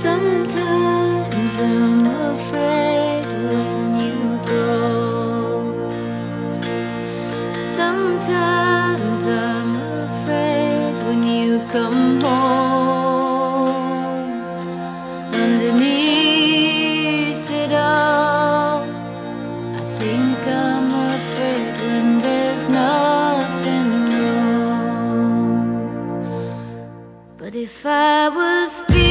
Sometimes I'm afraid when you go. Sometimes I'm afraid when you come home. Underneath it all, I think I'm afraid when there's nothing wrong. But if I was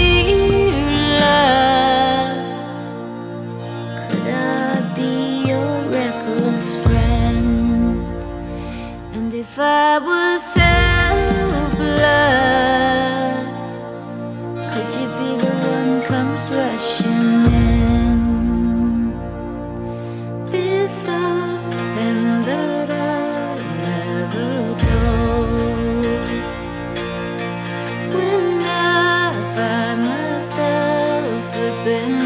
fearless, could I be your reckless friend? And if I was helpless, could you be the one comes rushing in? There's something that I never told. When I find myself slipping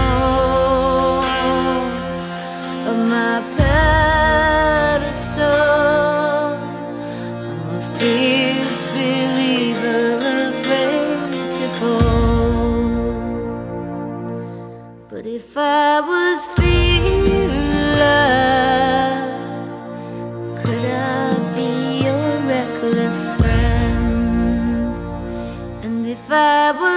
off of my pedestal, I'm a fierce believer, afraid to fall. But if I was fearless, could I be your reckless friend? And if I was